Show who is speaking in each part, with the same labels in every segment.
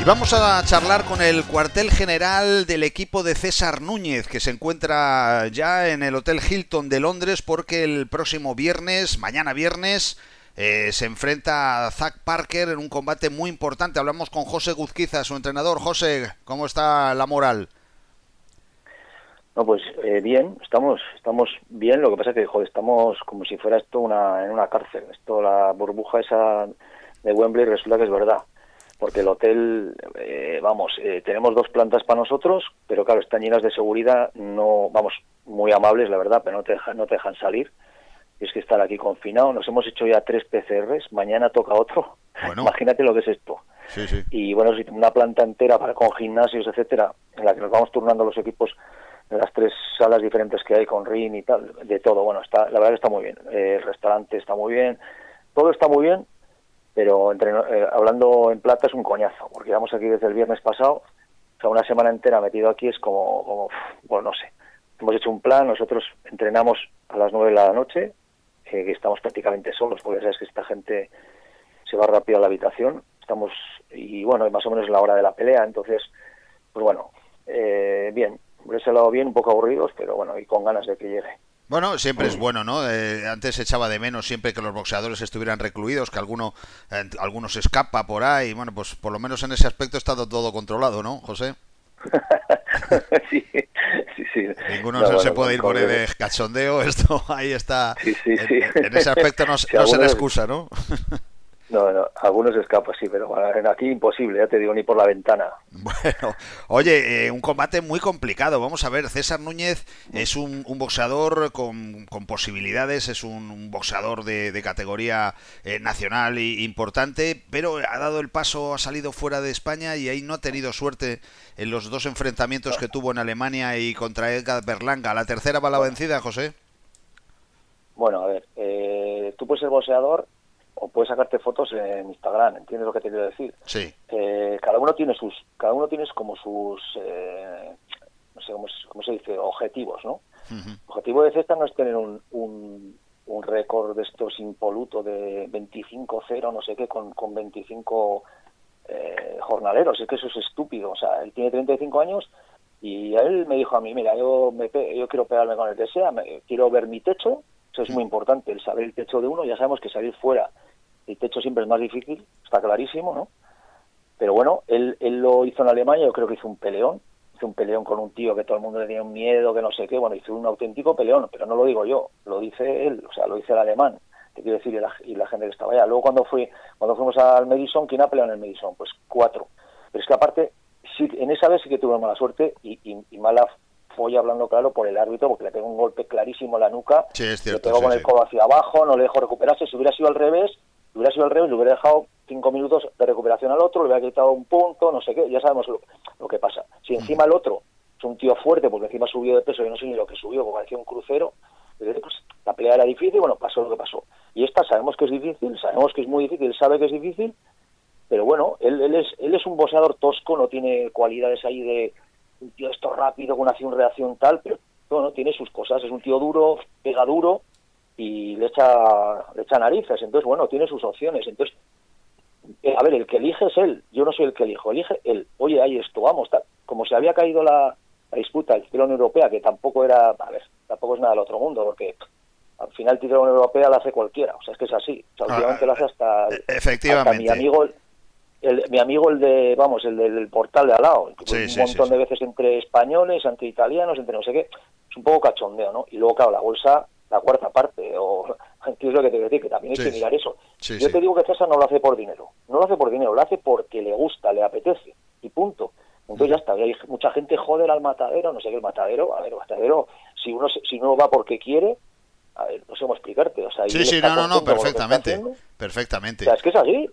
Speaker 1: Y vamos a charlar con el cuartel general del equipo de César Núñez, que se encuentra ya en el Hotel Hilton de Londres, porque el próximo viernes, mañana viernes, se enfrenta a Zach Parker en un combate muy importante. Hablamos con José Guzquiza, su entrenador. José, ¿cómo está la moral?
Speaker 2: No, pues bien, estamos bien. Lo que pasa es que, joder, estamos como si fuera esto en una cárcel. Esto, la burbuja esa de Wembley, resulta que es verdad. Porque el hotel, tenemos 2 plantas para nosotros, pero claro, están llenas de seguridad, no, vamos, muy amables, la verdad, pero no te dejan salir. Es que estar aquí confinado. Nos hemos hecho ya 3 PCRs, mañana toca otro. Bueno. Imagínate lo que es esto.
Speaker 1: Sí, sí.
Speaker 2: Y bueno, una planta entera con gimnasios, etcétera, en la que nos vamos turnando los equipos en las 3 salas diferentes que hay, con ring y tal, de todo. Bueno, la verdad que está muy bien. El restaurante está muy bien, todo está muy bien. Pero hablando en plata es un coñazo, porque llevamos aquí desde el viernes pasado, o sea, una semana entera metido aquí es bueno, no sé. Hemos hecho un plan, nosotros entrenamos a las 9 de la noche, que estamos prácticamente solos, porque sabes que esta gente se va rápido a la habitación, y bueno, más o menos es la hora de la pelea, entonces, pues bueno, bien, por ese lado bien, un poco aburridos, pero bueno, y con ganas de que llegue.
Speaker 1: Bueno, siempre es bueno, ¿no? Antes se echaba de menos siempre que los boxeadores estuvieran recluidos, que alguno se escapa por ahí. Bueno, pues por lo menos en ese aspecto está todo controlado, ¿no, José?
Speaker 2: Sí, sí, sí.
Speaker 1: Ninguno se puede ir por el cachondeo, esto ahí está.
Speaker 2: Sí.
Speaker 1: En ese aspecto no se le excusa, ¿no?
Speaker 2: No, algunos escapan, sí, pero aquí imposible, ya te digo, ni por la ventana.
Speaker 1: Bueno, oye, un combate muy complicado. Vamos a ver, César Núñez es un boxeador con posibilidades, es un boxeador de categoría nacional e importante, pero ha dado el paso, ha salido fuera de España y ahí no ha tenido suerte en los 2 enfrentamientos que tuvo en Alemania y contra Edgar Berlanga. ¿La tercera va la vencida, José?
Speaker 2: Bueno, a ver, tú puedes ser boxeador o puedes sacarte fotos en Instagram, ¿entiendes lo que te quiero decir?
Speaker 1: Sí.
Speaker 2: Cada uno tiene como sus, no sé cómo se dice, objetivos, ¿no? El objetivo de César no es tener un récord de estos impoluto de 25-0, no sé qué, con 25 jornaleros. Es que eso es estúpido. O sea, él tiene 35 años y a él me dijo a mí, mira, yo quiero pegarme con el que sea, quiero ver mi techo. Eso es muy importante, el saber el techo de uno. Ya sabemos que salir fuera, el techo siempre es más difícil, está clarísimo, ¿no? Pero bueno, él lo hizo en Alemania, yo creo que hizo un peleón con un tío que todo el mundo le tenía un miedo, que no sé qué, bueno, hizo un auténtico peleón, pero no lo digo yo, lo dice él, o sea, lo dice el alemán, te quiero decir, y la gente que estaba allá. Luego cuando fuimos al Madison, ¿quién ha peleado en el Madison? Pues 4. Pero es que aparte, sí, en esa vez sí que tuve mala suerte y mala folla, hablando claro, por el árbitro, porque le pegó un golpe clarísimo en la nuca,
Speaker 1: sí, es cierto,
Speaker 2: le pegó con el codo hacia abajo, no le dejó recuperarse. Si hubiera sido al revés, le hubiera dejado 5 minutos de recuperación al otro, le hubiera quitado un punto, no sé qué, ya sabemos lo que pasa. Si encima el otro es un tío fuerte, porque encima subió de peso, yo no sé ni lo que subió, porque parecía un crucero, pues la pelea era difícil, bueno, pasó lo que pasó. Y esta sabemos que es difícil, sabemos que es muy difícil, él sabe que es difícil, pero bueno, él es un boxeador tosco, no tiene cualidades ahí de un tío esto rápido, con acción-reacción tal, pero bueno, tiene sus cosas, es un tío duro, pega duro y le echa narices, entonces bueno, tiene sus opciones. Entonces, a ver, el que elige es él, yo no soy el que elijo, elige él. Oye, ahí esto, vamos, como se había caído la disputa del título de la Unión Europea, que tampoco es nada del otro mundo, porque al final el título de la Unión Europea lo hace cualquiera, o sea, es que es así, o sea, últimamente lo hace
Speaker 1: efectivamente.
Speaker 2: Hasta mi amigo el del portal de al lado, un montón de veces entre españoles, entre italianos, entre no sé qué, es un poco cachondeo, ¿no? Y luego, claro, la bolsa, la cuarta parte, o ¿qué es lo que te voy a decir? Que también hay que mirar eso. Yo te digo que César no lo hace por dinero, lo hace porque le gusta, le apetece, y punto. Entonces ya está, hay mucha gente joder al matadero, no sé qué, el matadero, si uno va porque quiere, a ver, no sé cómo explicarte, o sea,
Speaker 1: no, perfectamente.
Speaker 2: O sea, es que es así.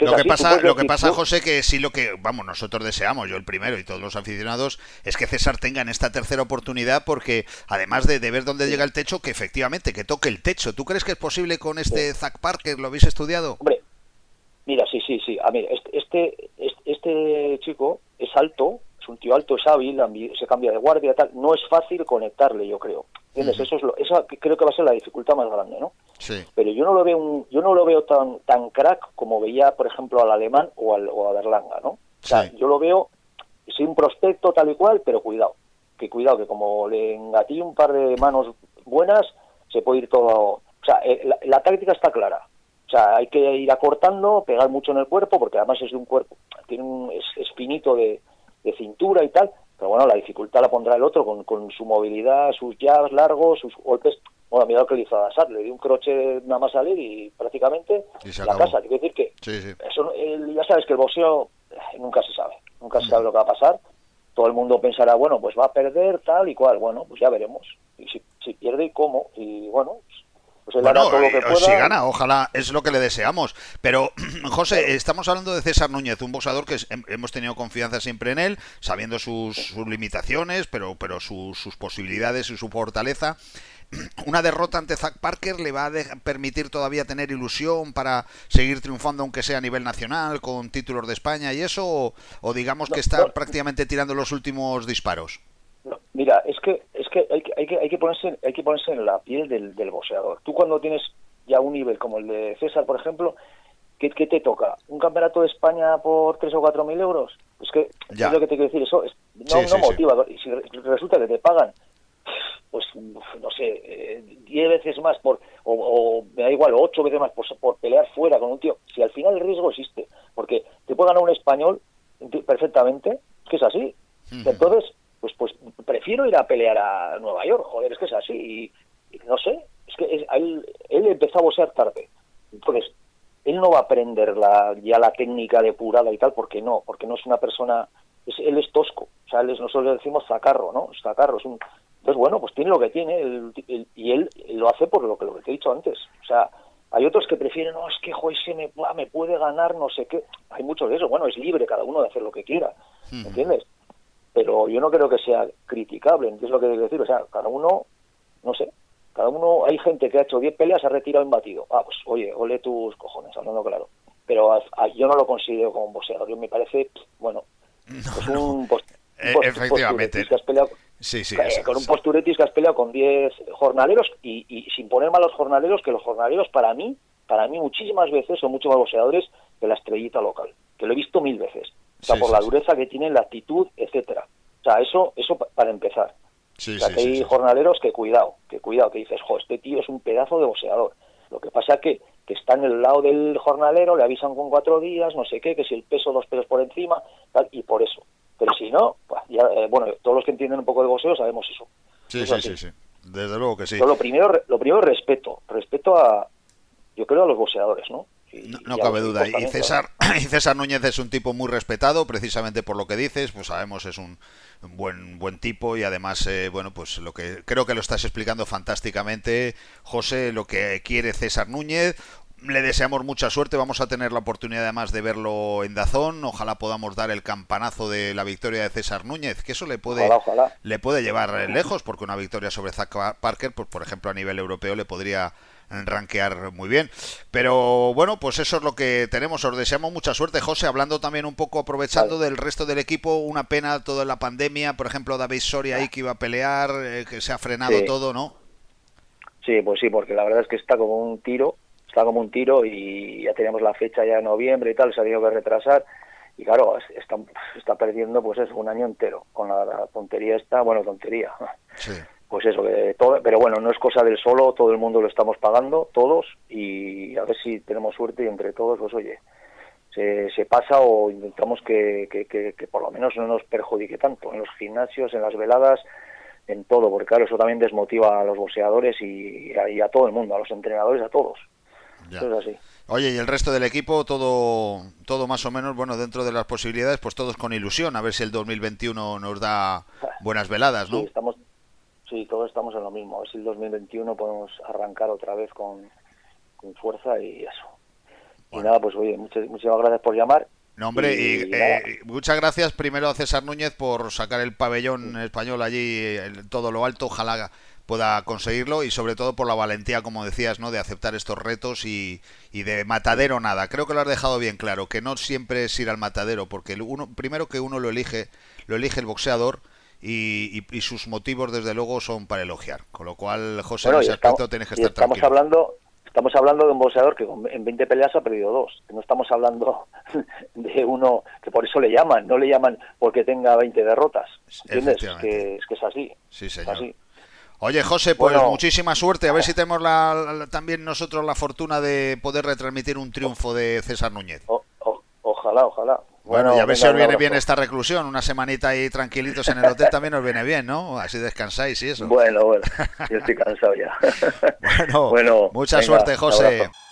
Speaker 1: Lo que pasa, José, que sí, nosotros deseamos, yo el primero y todos los aficionados, es que César tenga en esta tercera oportunidad, porque además de ver dónde llega el techo, que efectivamente, que toque el techo. ¿Tú crees que es posible con este Zach Parker? ¿Lo habéis estudiado?
Speaker 2: Hombre, mira, sí. A mí, este chico es alto, es un tío alto, es hábil, se cambia de guardia, tal. No es fácil conectarle, yo creo. ¿Entiendes? Eso creo que va a ser la dificultad más grande, ¿no?
Speaker 1: Sí.
Speaker 2: Pero yo no lo veo tan crack como veía, por ejemplo, al alemán o a Berlanga, ¿no? O sea,
Speaker 1: Sí.
Speaker 2: yo lo veo, soy un prospecto tal y cual, pero cuidado, que como le engatille un par de manos buenas, se puede ir todo. O sea, la táctica está clara. O sea, hay que ir acortando, pegar mucho en el cuerpo, porque además es de un cuerpo, es finito de cintura y tal, pero bueno, la dificultad la pondrá el otro con su movilidad, sus jabs largos, sus golpes. Bueno, mira lo que le hizo a Assad, le dio un croche nada más salir y prácticamente
Speaker 1: Y se
Speaker 2: la
Speaker 1: acabó.
Speaker 2: casa. Quiero decir que
Speaker 1: Sí, sí.
Speaker 2: eso, ya sabes que el boxeo nunca se sabe lo que va a pasar. Todo el mundo pensará, bueno, pues va a perder tal y cual, bueno, pues ya veremos. Y si pierde y cómo, y bueno, pues él hará
Speaker 1: Bueno,
Speaker 2: todo lo que
Speaker 1: si
Speaker 2: pueda.
Speaker 1: gana, ojalá, es lo que le deseamos. Pero, José,
Speaker 2: Claro.
Speaker 1: estamos hablando de César Núñez, un boxeador que hemos tenido confianza siempre en él, sabiendo sus limitaciones, pero sus posibilidades y su fortaleza. ¿Una derrota ante Zack Parker le va a permitir todavía tener ilusión para seguir triunfando, aunque sea a nivel nacional, con títulos de España y eso? ¿O digamos que está
Speaker 2: No,
Speaker 1: prácticamente tirando los últimos disparos?
Speaker 2: no. Mira, es que hay que ponerse en la piel del boxeador. Tú cuando tienes ya un nivel como el de César, por ejemplo, ¿qué te toca? ¿Un campeonato de España por 3 o 4 mil euros? Es que
Speaker 1: Ya.
Speaker 2: es lo que te quiero decir, eso
Speaker 1: Sí,
Speaker 2: no
Speaker 1: sí.
Speaker 2: motiva. Y si resulta que te pagan, pues no sé, 10 veces más o me da igual, 8 veces más por pelear fuera con un tío, si al final el riesgo existe, porque te puede ganar un español perfectamente, es que es así. Entonces, pues prefiero ir a pelear a Nueva York, joder, es que es así, y no sé, es que él empezó a boxear tarde, entonces él no va a aprender ya la técnica depurada y tal, porque no es una persona, él es tosco, o sea, nosotros le decimos zacarro, ¿no? Zacarro es un... Entonces, bueno, pues tiene lo que tiene, y él lo hace por lo que te he dicho antes, o sea, hay otros que prefieren, no, es que joder, me puede ganar, no sé qué, hay muchos de eso, bueno, es libre cada uno de hacer lo que quiera, ¿entiendes? Pero yo no creo que sea criticable, ¿entiendes lo que quiero decir? O sea, cada uno, no sé, hay gente que ha hecho 10 peleas, ha retirado imbatido. Ah, pues oye, ole tus cojones, hablando claro. Pero yo no lo considero como un boxeador, yo me parece, bueno, pues un
Speaker 1: Efectivamente.
Speaker 2: posturetis que has peleado,
Speaker 1: Sí,
Speaker 2: con un posturetis que has peleado con 10 jornaleros y sin poner mal a los jornaleros, que los jornaleros para mí muchísimas veces son mucho más boxeadores que la estrellita local, que lo he visto 1000 veces. O sea, por la dureza que tienen, la actitud, etcétera. O sea, eso para empezar. O sea, que hay jornaleros que cuidado, que dices, jo, este tío es un pedazo de boxeador. Lo que pasa que está en el lado del jornalero, le avisan con 4 días, no sé qué, que si el peso 2 pesos por encima, tal, y por eso. Pero si no, pues ya, bueno, todos los que entienden un poco de boxeo sabemos eso.
Speaker 1: Sí. Desde luego que sí.
Speaker 2: Pero lo primero respeto yo creo a los boxeadores, ¿no?
Speaker 1: No cabe duda. Y César Núñez es un tipo muy respetado, precisamente por lo que dices, pues sabemos es un buen tipo y además, bueno, pues lo que creo que lo estás explicando fantásticamente, José, lo que quiere César Núñez. Le deseamos mucha suerte, vamos a tener la oportunidad además de verlo en Dazón, ojalá podamos dar el campanazo de la victoria de César Núñez, que eso
Speaker 2: ojalá.
Speaker 1: le puede llevar lejos, porque una victoria sobre Zack Parker, pues por ejemplo a nivel europeo le podría rankear muy bien. Pero bueno, pues eso es lo que tenemos. Os deseamos mucha suerte, José. Hablando también un poco, aprovechando del resto del equipo, una pena toda la pandemia. Por ejemplo, David Soria ahí que iba a pelear, que se ha frenado todo, ¿no?
Speaker 2: Sí, pues sí, porque la verdad es que está como un tiro y ya teníamos la fecha ya en noviembre y tal, se ha tenido que retrasar. Y claro, está perdiendo pues eso, un año entero con la tontería esta, bueno, tontería.
Speaker 1: Sí.
Speaker 2: Pues eso, pero bueno, no es cosa del solo, todo el mundo lo estamos pagando, todos, y a ver si tenemos suerte y entre todos, pues oye, se pasa o intentamos que por lo menos no nos perjudique tanto en los gimnasios, en las veladas, en todo, porque claro, eso también desmotiva a los boxeadores y a todo el mundo, a los entrenadores, a todos.
Speaker 1: Ya.
Speaker 2: Eso es así.
Speaker 1: Oye, y el resto del equipo, todo más o menos, bueno, dentro de las posibilidades, pues todos con ilusión, a ver si el 2021 nos da buenas veladas, ¿no?
Speaker 2: Sí, todos estamos en lo mismo. A ver si el 2021 podemos arrancar otra vez con fuerza y eso. Bueno. Y nada, pues oye, muchísimas gracias por llamar.
Speaker 1: No, hombre, y muchas gracias primero a César Núñez por sacar el pabellón español allí en todo lo alto. Ojalá pueda conseguirlo y sobre todo por la valentía, como decías, ¿no?, de aceptar estos retos y de matadero nada. Creo que lo has dejado bien claro, que no siempre es ir al matadero, porque primero que uno lo elige el boxeador. Y sus motivos desde luego son para elogiar, con lo cual, José, en ese aspecto tienes que estar tranquilo.
Speaker 2: estamos hablando de un boxeador que en 20 peleas ha perdido 2. No estamos hablando de uno que por eso le llaman, no le llaman porque tenga 20 derrotas. ¿Entiendes? Es que es así.
Speaker 1: Sí, señor.
Speaker 2: Es así.
Speaker 1: Oye, José, pues
Speaker 2: bueno,
Speaker 1: muchísima suerte. A ver si tenemos también nosotros la fortuna de poder retransmitir un triunfo de César Núñez.
Speaker 2: Ojalá.
Speaker 1: Bueno, y a ver si os viene bien esta reclusión. Una semanita ahí tranquilitos en el hotel también os viene bien, ¿no? Así descansáis y eso.
Speaker 2: Bueno, yo estoy cansado ya.
Speaker 1: Bueno, mucha suerte, José.
Speaker 2: Abrazo.